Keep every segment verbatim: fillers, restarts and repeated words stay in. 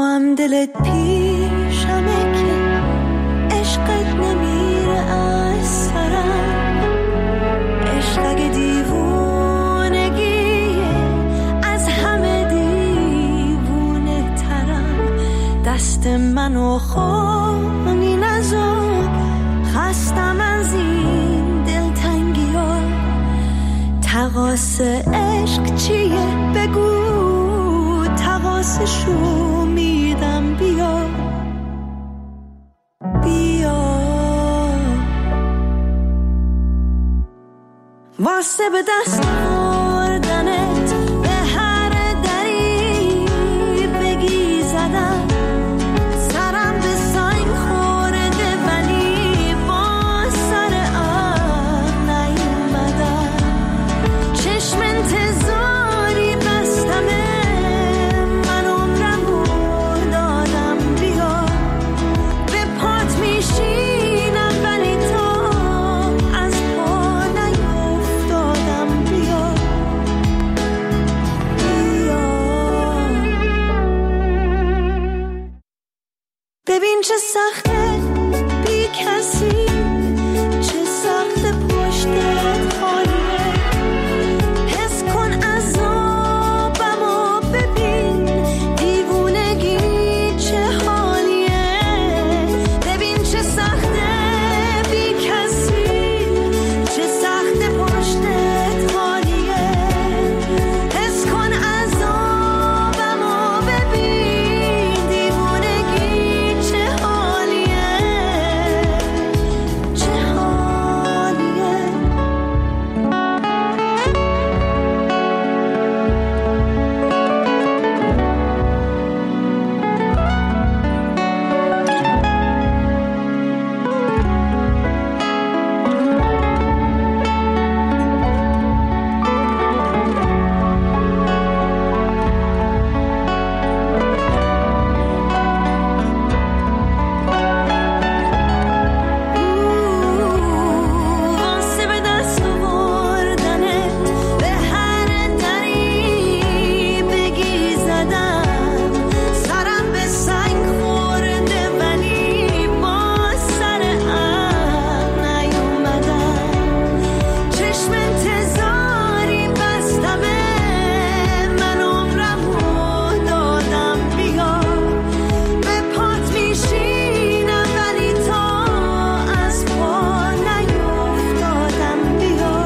هم دلت پیشمه که عشقت نمیره از سرم. عشق اگه دیوونگیه از همه دیوونه ترم. دست منو خونی نزار، خستم از این دلتنگی ها. تقاس عشق چیه بگو، تقاسشو میدم. بیا بیا واسه به دست آوردنت به هر دری بگی زدم. سرم به سنگ خورده ولی با سر آب نیومدم. چشم انتظاری بستمه، من عمرمو دادم. بیا به پات میشینم ولی تا از پا نیفتادم. بیا بیا ببین چه سخته بی کسی، چه سخته پشتت خالیه. حس کن عذابمو، ببین دیوونگی چه حالیه. ببین چه سخته بی کسی، چه سخته پشتت خالیه. حس کن عذابمو، ببین دیوونگی چه حالیه. چه حالیه. واسه به دست آوردنت به هر دری بگی زدم. سرم به سنگ خورده ولی با سر آب نیومدم. چشم انتظاری بستمه، من عمرمو دادم. بیا به پات میشینم ولی تا از پا نیفتادم. بیا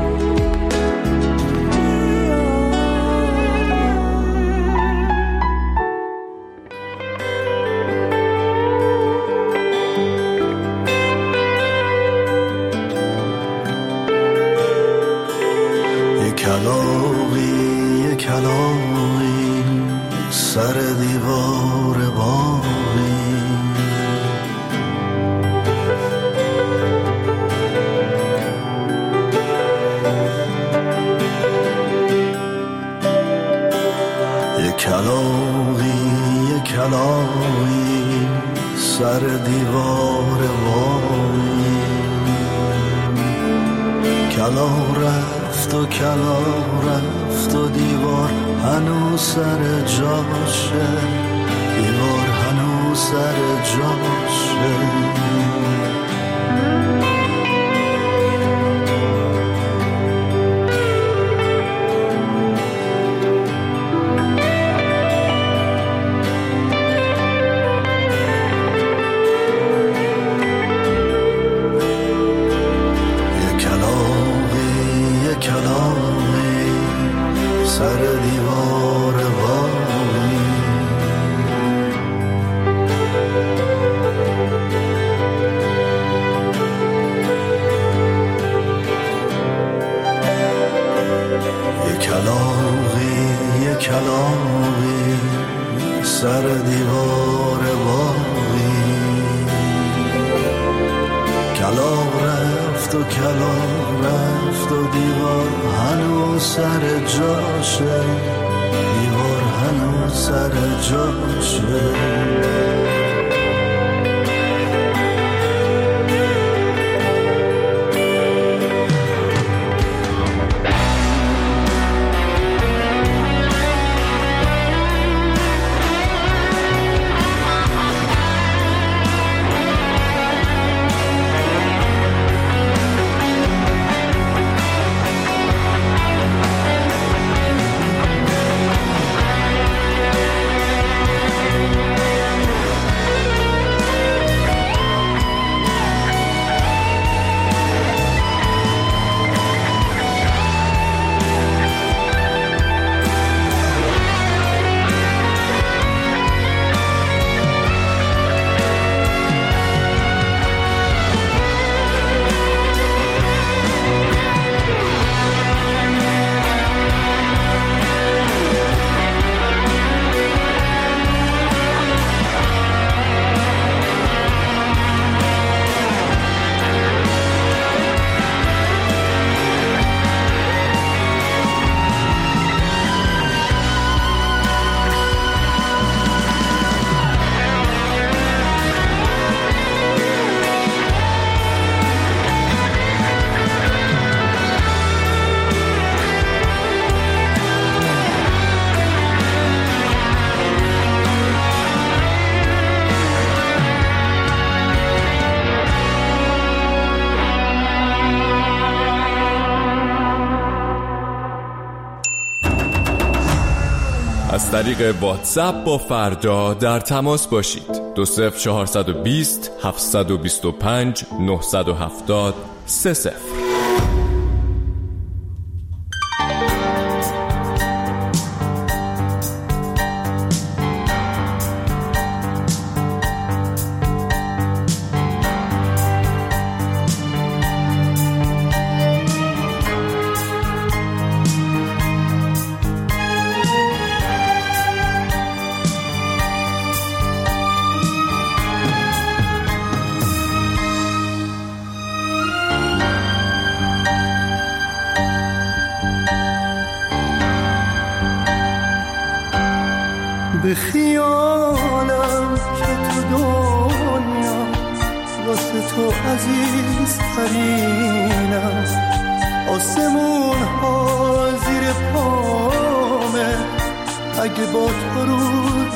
یه کلاغی یه کلاغی سر دیوار باغی. یه کلاغی یه کلاغی سر دیوار باغی. کلاغ رفت و کلاغ رفت و دیوار هنوز سر جاشه. دیوار هنوز سر جاشه. یه کلاغی یه کلاغی سر دیوار باغی. یه کلاغی یه کلاغی سر دیوار باغی. کلاغ رفت و کلاغ رفت و دیوار هنوز سر جاشه. دیوار هنوز سر جاشه. طریق واتساپ با فردا در تماس باشید. دو صفر چهارصد و بیست هفتصد و بیست و پنج نهصد و هفتاد سه صفر. به خیالم که تو دنیا واسه تو عزیز ترینم، آسمون ها زیر پامه اگه با تو رو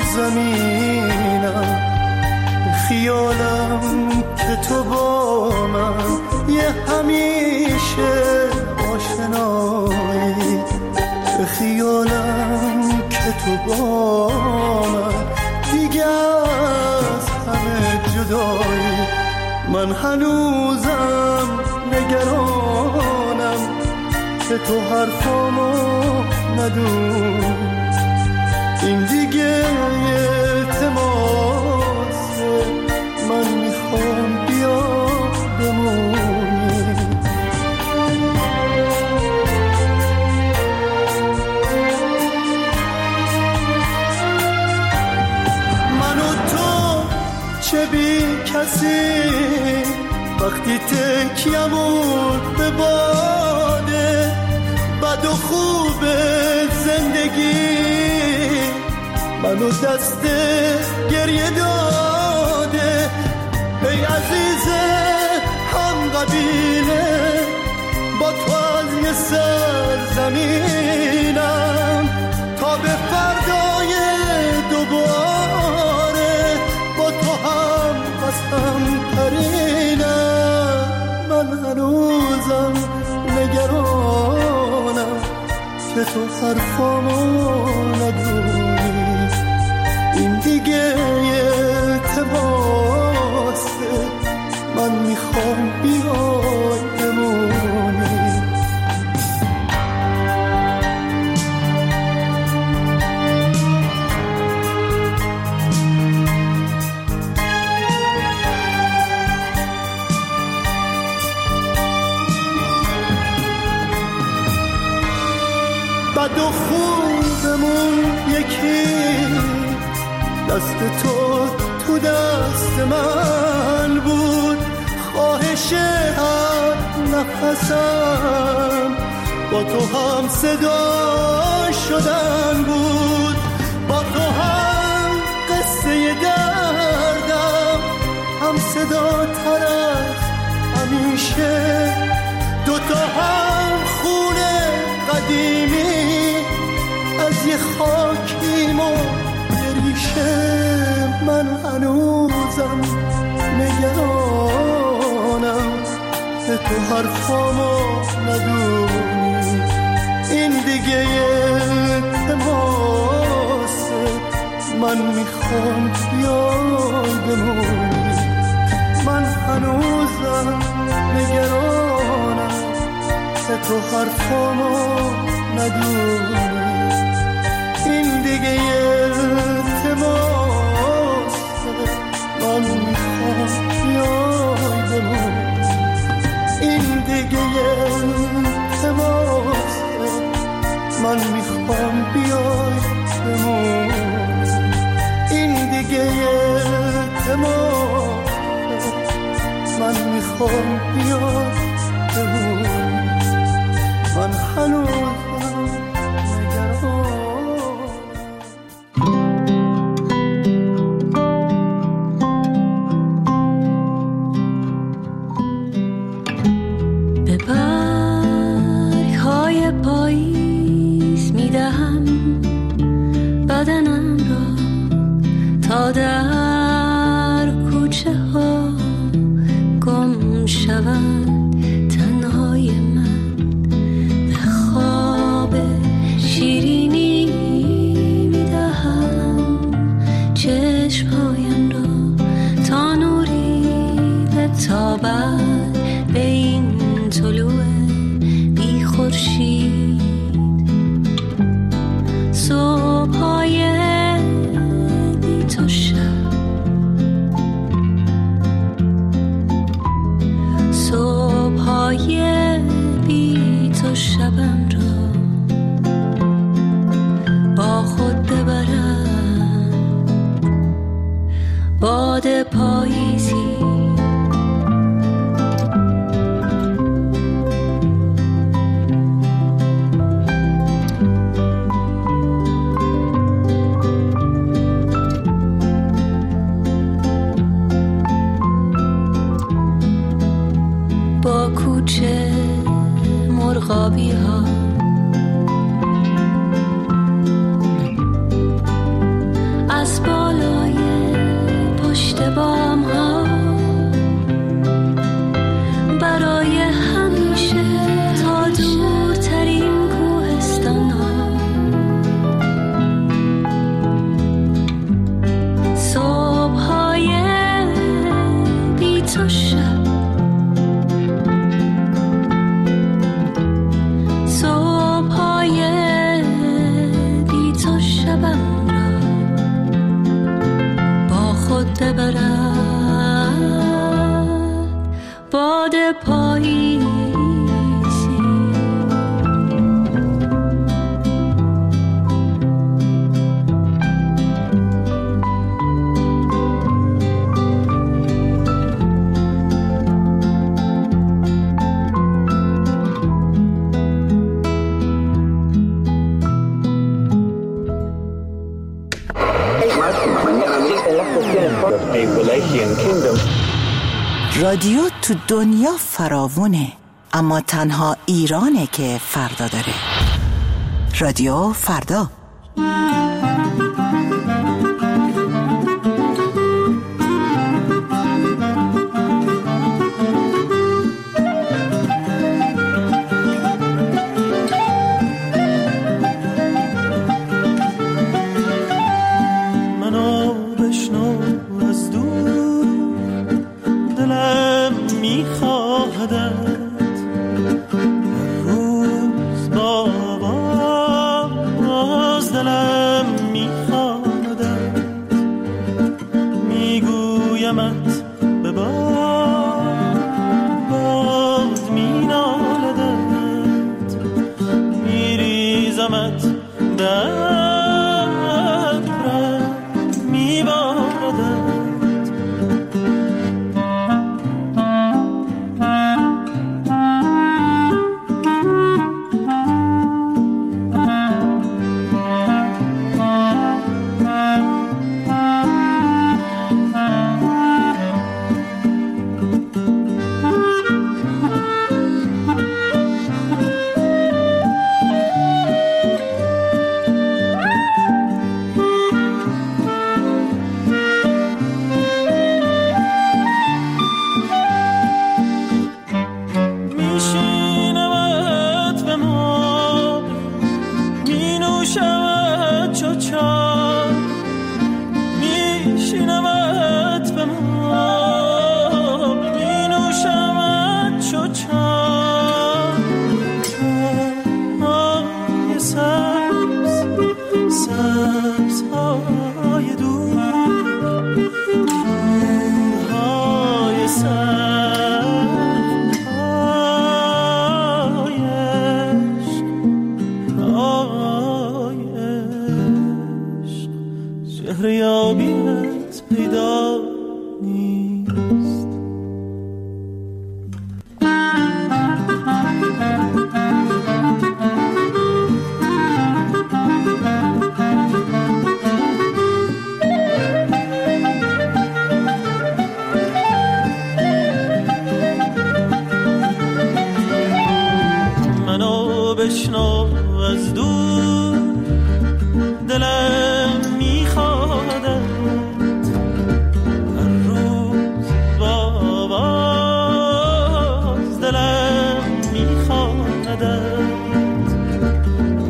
زمینم. به خیالم که تو با من یه همیشه آشنایی، به خیالم که تو با من دیگه از همه جدایی. من هنوزم نگرانم که تو حرفامو ندونی، این دیگه التماسه، من میخوام بیا بمونی. چه بی کسی وقتی تکیمون به باده، بد و خوب زندگی منو دست گریه داده. ای عزیز هم قبیله با تو از یه سرزمینم تا به فردای دوباره با تو هم قسم ترینم. من هنوزم نگرانم که تو حرفامو ندونی، این دیگه التماسه، من میخوام بیای بمونی. بد و خوبمون یکی، دست تو تو دست من بود، خواهش هر نفسم با تو هم صدا شدن بود، با تو هم قصه دردم هم صدا تر از همیشه، دوتا هم خونه قدیمی از یه خاکیم و ریشه. من هنوزم نگرانم که تو حرفامو ندونی، این دیگه التماسه، من میخوام بیای بمونی. من هنوزم نگرانم که تو حرفامو ندونی، این دیگه التماسه، من میخوام بیای بمونی، این دیگه التماسه، من میخوام بیای بمونی، این دیگه التماسه، من میخوام بیای بمونی. من هنوزم نگرانم. به برگ‌های پاییز میدهم بدنم را تا در کوچه ها گم شود تنهای من. به پایم را تا نوری بتابد به این طلوع بی خورشید. صبح‌های بی تو شب، صبح‌های بی تو شبم را با خود ببرم باد پاییزی. با کوچه مرغابی ها از بالای پشت بام ها برای همیشه تا دورترین کوهستان ها. صبح های بی تو شب، صبح های بی تو شبم را با خود ببرد باد پاییزی. رادیو تو دنیا فراوونه، اما تنها ایرانه که فردا داره. رادیو فردا.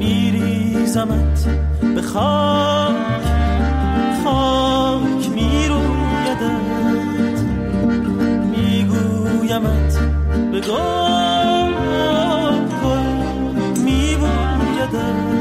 به خاک خاک میرو میگویمت به گاه میبایدت.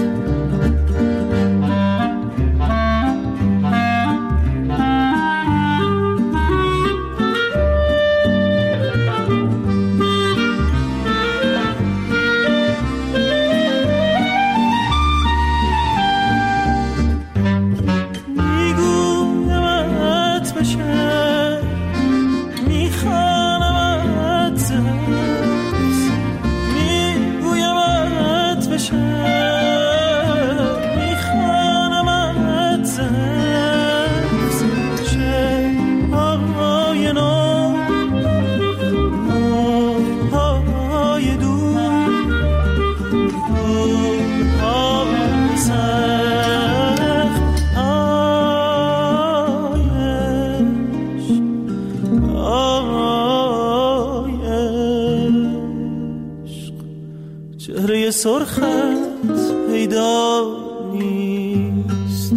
چهره سرخت پیدا نیست.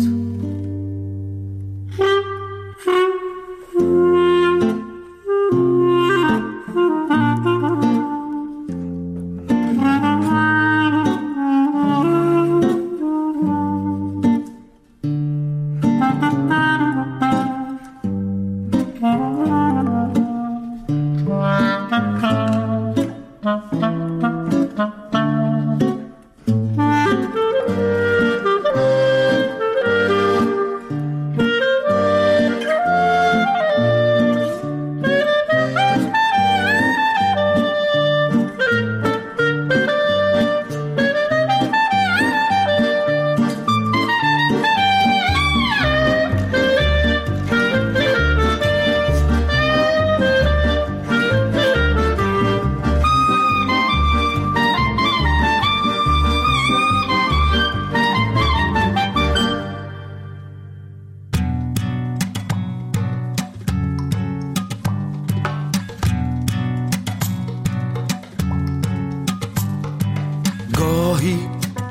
گاهی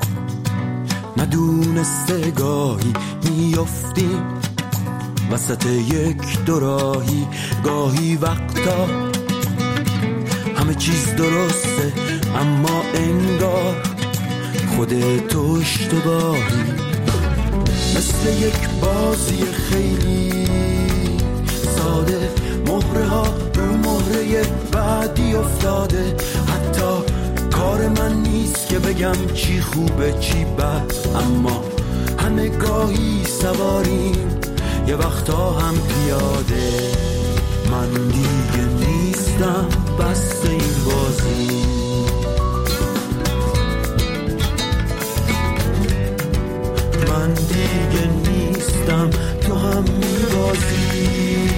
ندونسته گاهی میافتیم وسط یک دوراهی، گاهی وقتا همه چیز درسته اما انگار خودت تو اشتباهی، مثل یک بازی خیلی ساده، مهره ها رو مهره بعدی افتاده، حتی کار من نیست که بگم چی خوبه چی بد، اما همه گاهی سواریم یه وقتا هم پیاده. من دیگه نیستم بس این بازی، من دیگه نیستم تو هم میبازی.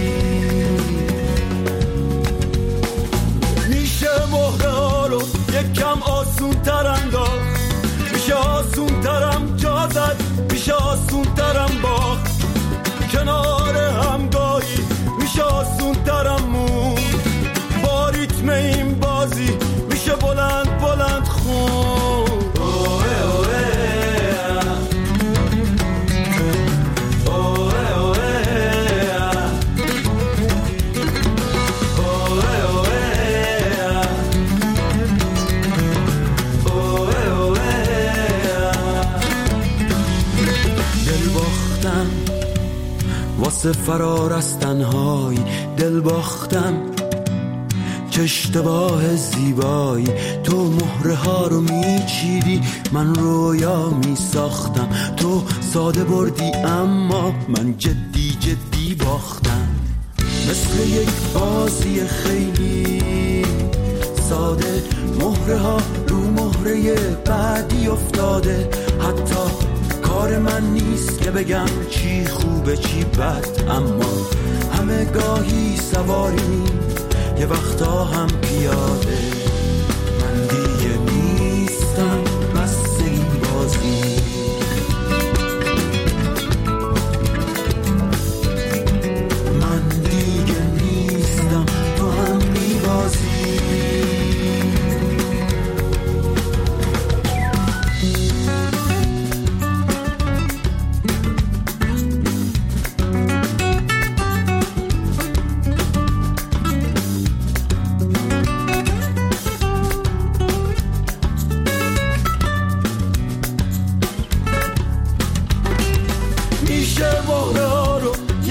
میشه مهره ها رو یکم آسون تر انداخت، میشه آسون ترم جا زد، میشه آسون ترم باخت، کنار همگاهی میشه آسون ترم مون، با ریتم این بازی میشه بلند بلند خون. اوه اوه واسه فرار از تنهایی، دل باختم چه اشتباه زیبایی، تو مهره ها رو میچیدی من رویا میساختم، تو ساده بردی اما من جدی جدی باختم، مثل یک بازی خیلی ساده، مهره ها رو مهره بعدی افتاده، حتی کار من نیست که بگم چی خوبه چی بد، اما همه گاهی سواریم یه وقتا هم پیاده. من دیگه نیستم بس این بازی، من دیگه نیستم تو هم میبازی.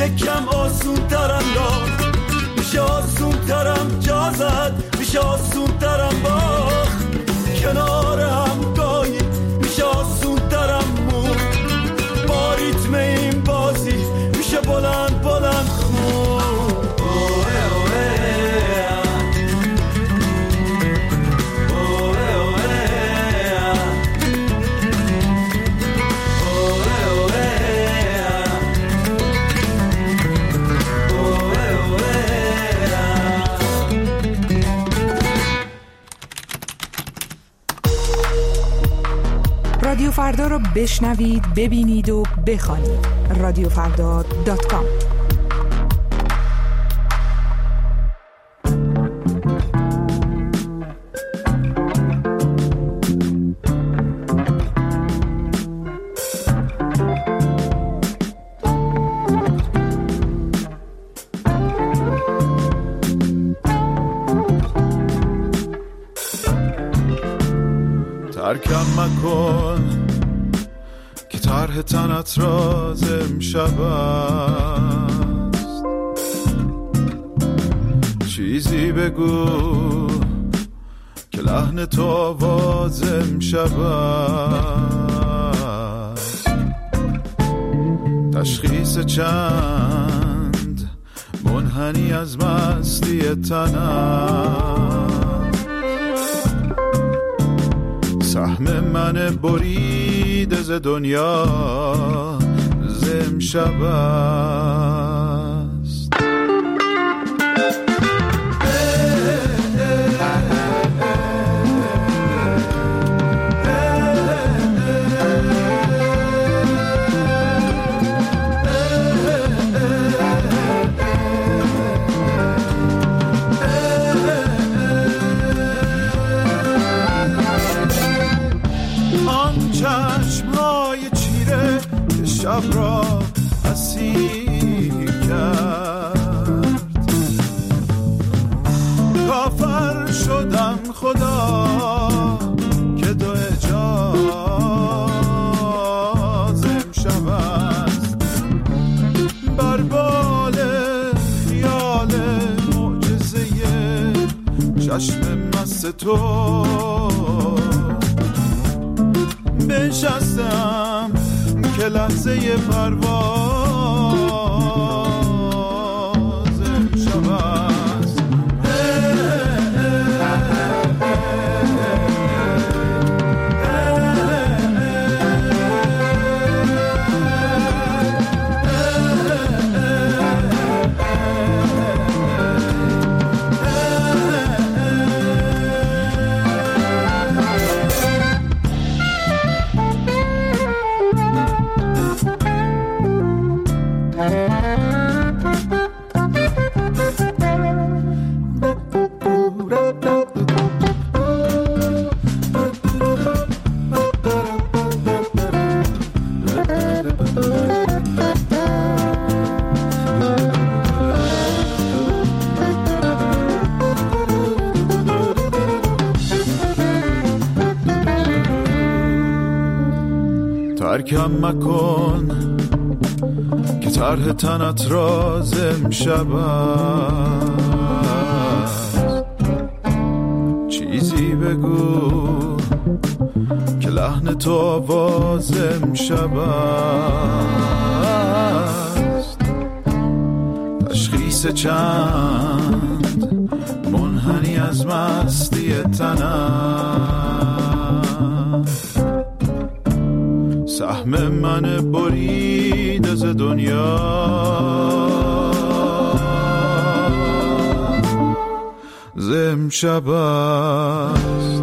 یکم آسون تر انداخت، میشه آسون ترم جا زد، میشه آسون ترم باخت، کنار هم گاهی میشه آسون ترم مون، با ریتم این بازی میشه بلند بلند خون. رادیو فردا رو بشنوید، ببینید و بخوانید. رادیو فردا دات کام. ترکم مکن که طرح تنت راز امشب است، چیزی بگو که لحن تو آواز امشب است، تشخیص چند منحنی از مستی تنم، سهم من برید ز دنیا ز امشب است. شب را اسیر کرد، کافر شدم خدا که دو اجاز امشب است، بر بال خیال معجزه چشم مست تو بنشستم که لحظه پرواز امشب است. ترکم مکن که طرح تنت راز امشب است، چیزی بگو که لحن تو آواز امشب است، تشخیص چند منحنی از مستی تنم، سهم من برید از دنیا ز امشب است.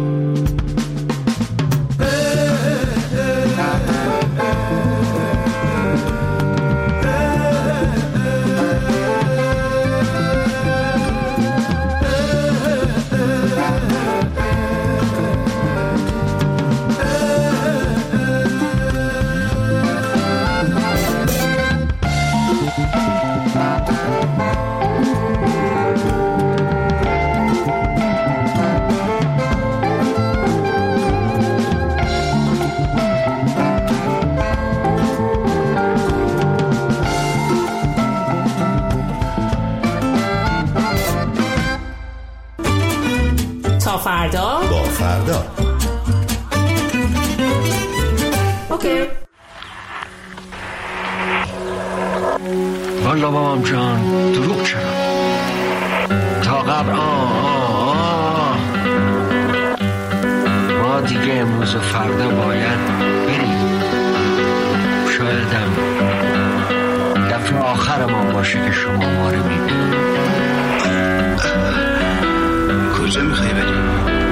دنیا فردا با فردا. اوکی. والا بابام جان دروغ چرا؟ تا قبل آه آه آه ما دیگه امروز و فردا باید بریم. شایدم دفعه آخر ما باشه که شما ما رو میبینید. کجا میخوای بریم؟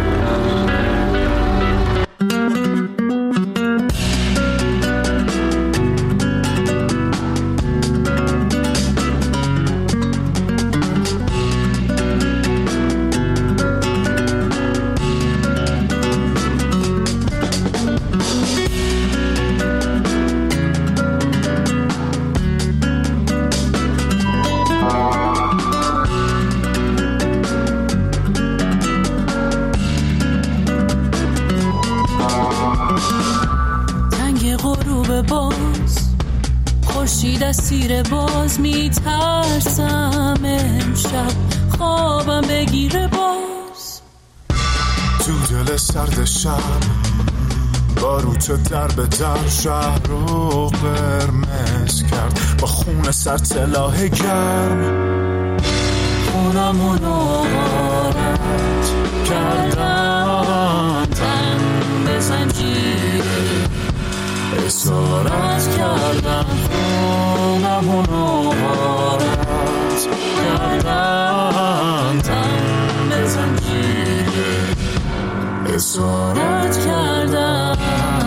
سیر باز میترسم امشب خوابم بگیره باز تو دل سرد شب باروت در به در شهر رو قرمز کرد با خون سر سلاح گرم خونمونو غارت کردن تن به زنجیره اسارت کردن خونمونو غارت کردن تن به زنجیره اسارت کردن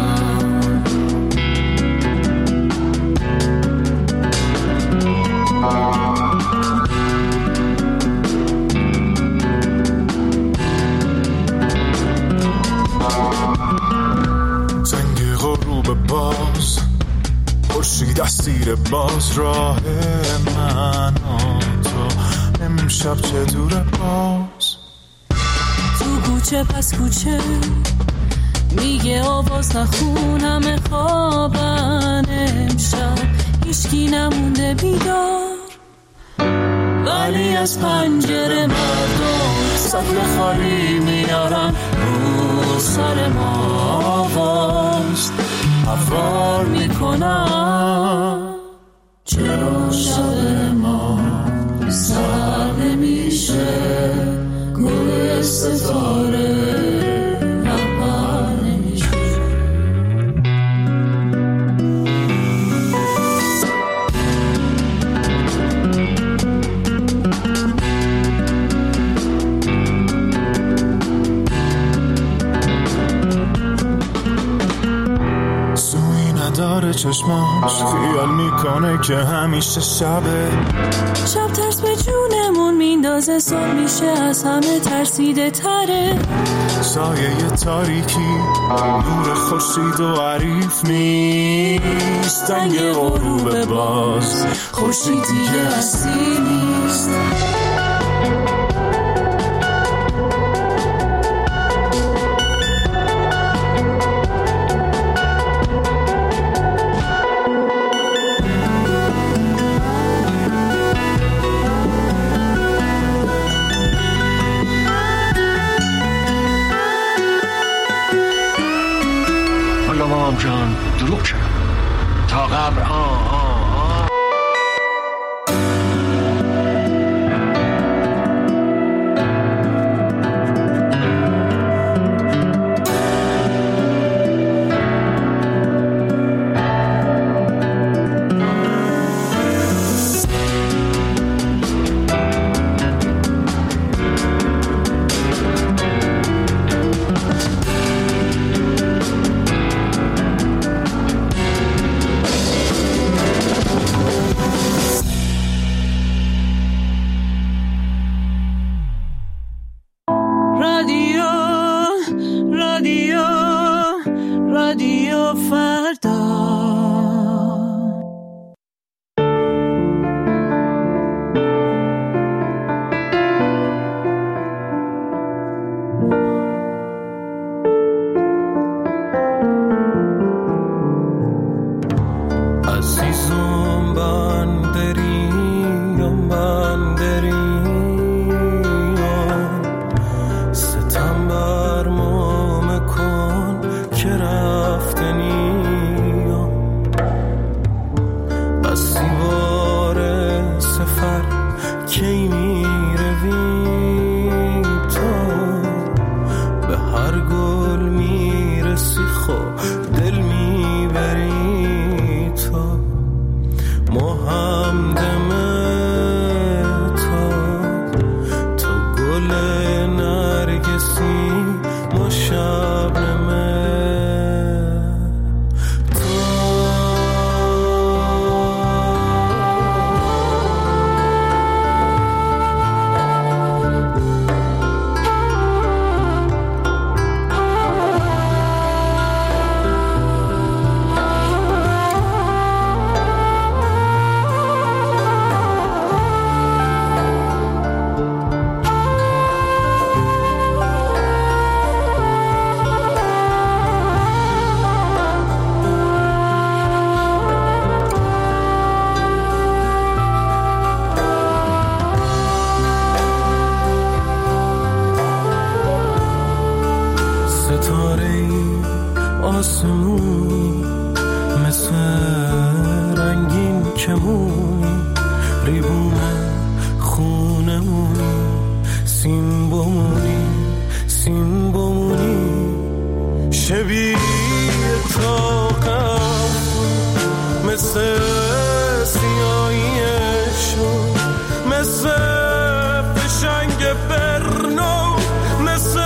زنگ غروب باز خورشید اسیر باز راه من و تو امشب چه دوره باز تو کوچه پس کوچه میگه آواز نخونم خوابن امشب هیچکی نمونده بیدار ولی از پنجره مردم سطل خالی میارن رو سر ما آواز حوار میکنن چرا شب ما سر نمیشه گل ستاره نبر نمیشه سوی نداره چشماش خیال میکنه که همیشه شبه شب ترس به جونمون میندازه صبح میشه از همه ترسیده تره سایه تاریکی نور خورشید و عریف نیست دنگ غروب باز خورشید دیگه هستی نیست جان دروغ چرا؟ تا قبر آه آه آه کی میروی تو به هر گل میرسی خو دل میبری تو ما همدم تو تو گل نرگسی ما شبنمه آسمونی مثل رنگین کمونی ریبونه خونمونی سیم بمونی سیم بمونی شبیه طاقم مثل سیاهیشون مثل فشنگ برنو مثل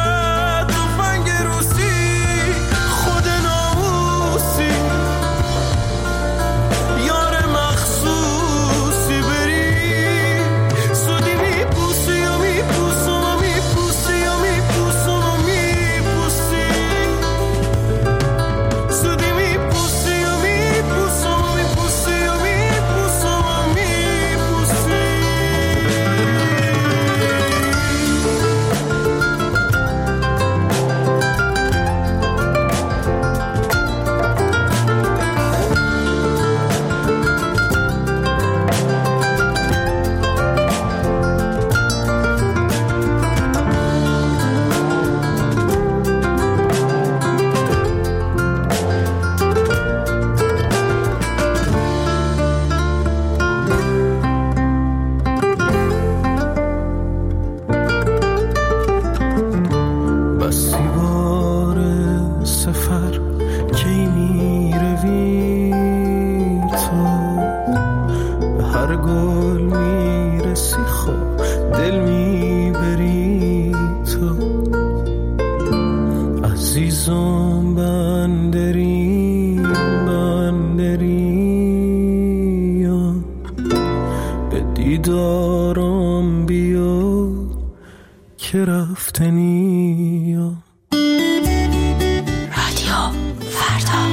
دیدارم بیا که رفتنی رادیو فردا.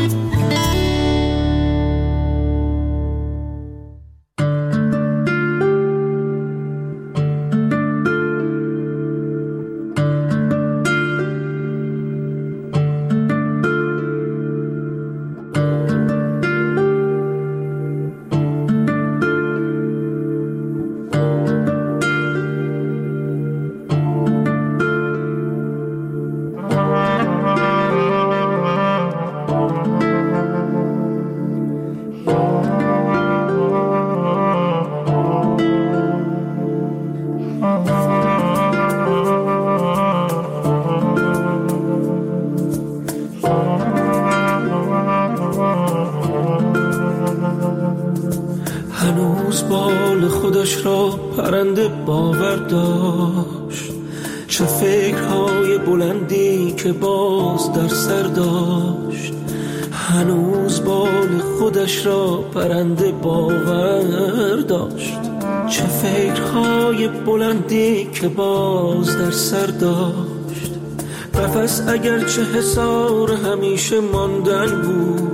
هنوز بال خودش را پرنده باور داشت، چه فکرهای بلندی که باز در سر داشت. هنوز بال خودش را پرنده باور داشت، چه فکرهای بلندی که باز در سر داشت. قفس اگرچه حصار همیشه ماندن بود،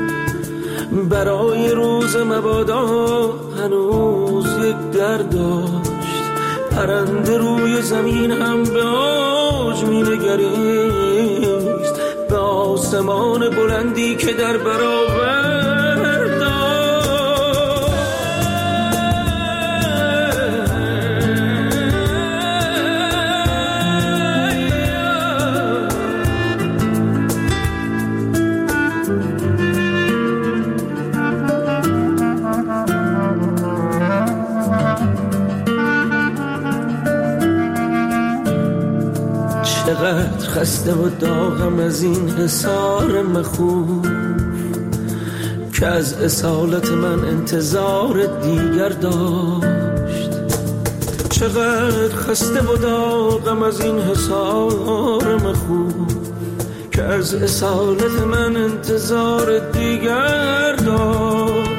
برای روز مبادا هنوز یک در داشت. پرنده روی زمین هم به آج می نگریست، به آسمان بلندی که در برابر داشت. چقدر خسته و داغم از این حصار مخوف که از اصالت من انتظار دیگر داشت. چقدر خسته و داغم از این حصار مخوف که از اصالت من انتظار دیگر داشت.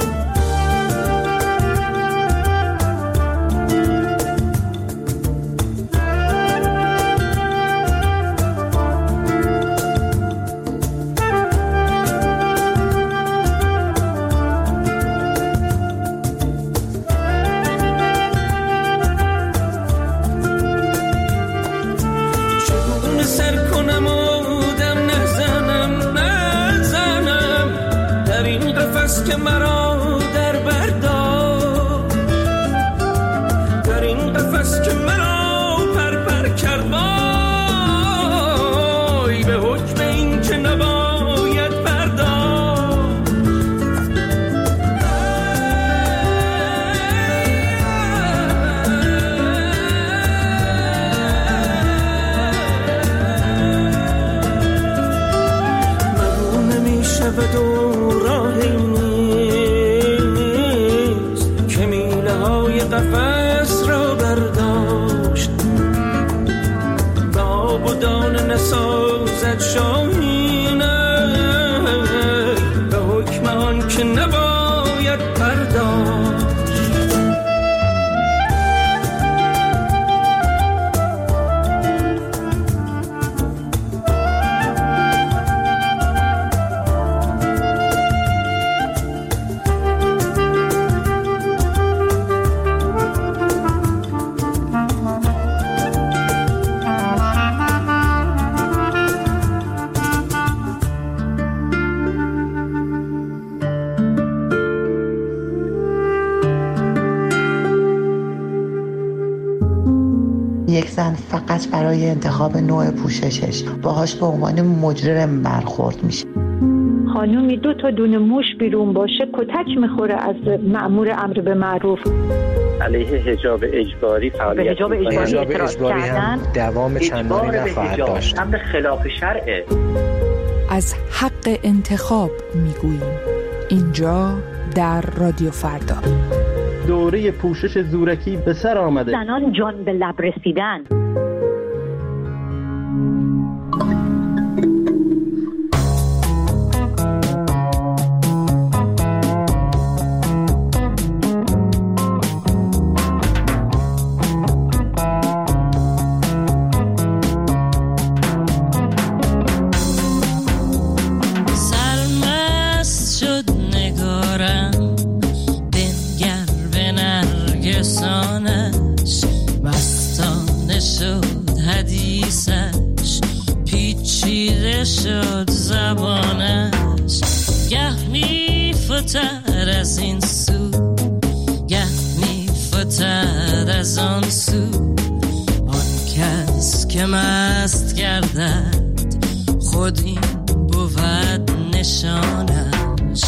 که مرا در برداشت، در این قفس که مرا پر پر کرد، وای به حکم این که نباید پرداخت. مگو نمیشود و راهی قفس را برداشت، به آب و دانه نسازد شاهینه، به حکم آن که نباید پرداخت. یک زن فقط برای انتخاب نوع پوششش باهاش به عنوان مجرم برخورد میشه. خانومی دو تا دونه موش بیرون باشه کتک میخوره از مأمور امر به معروف. علیه حجاب اجباری فعالیت حجاب اجباری, حجاب اجباری هم دوام چندانی نخواهد داشت. امر خلاف شرعه. از حق انتخاب میگوییم اینجا در رادیو فردا. دوره پوشش زورکی به سر آمده. زنان جان به لب رسیدن. شد زبانش گه میفتد از این سو گه میفتد از آن سو. آن کس که مست گردد خود این بود نشانش.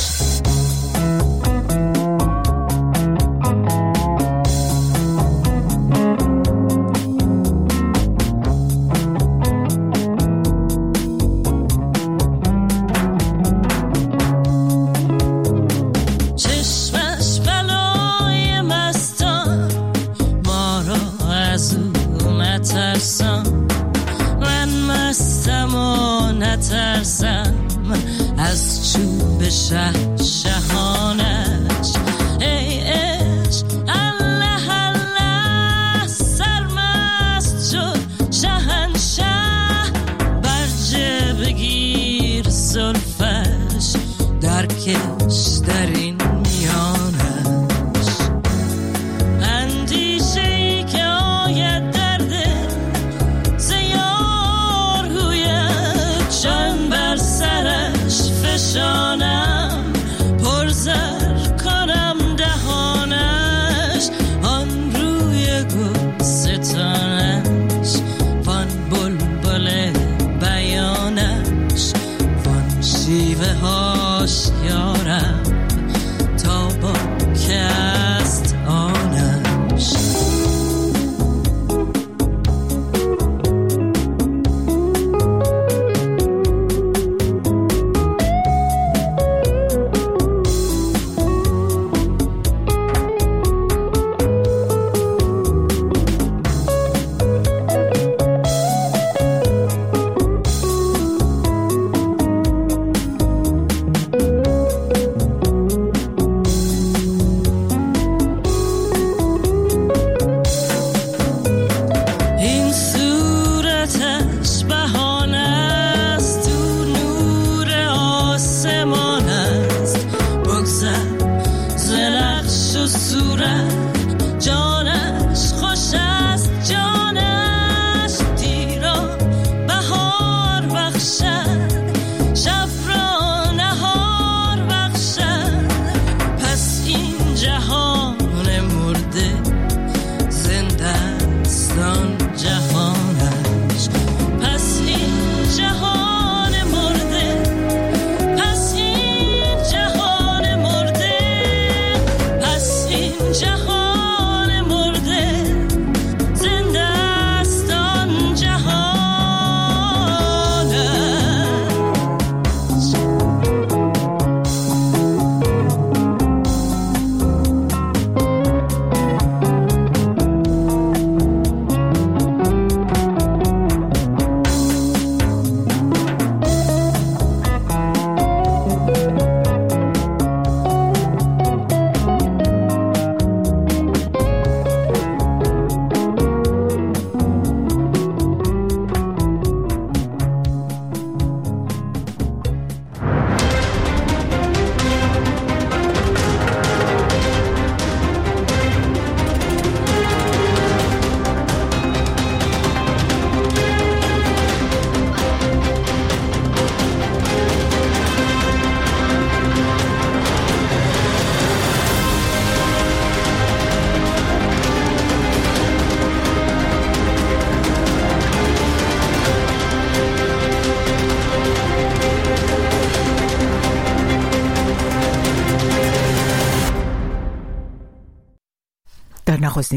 نترسم از چوب شهر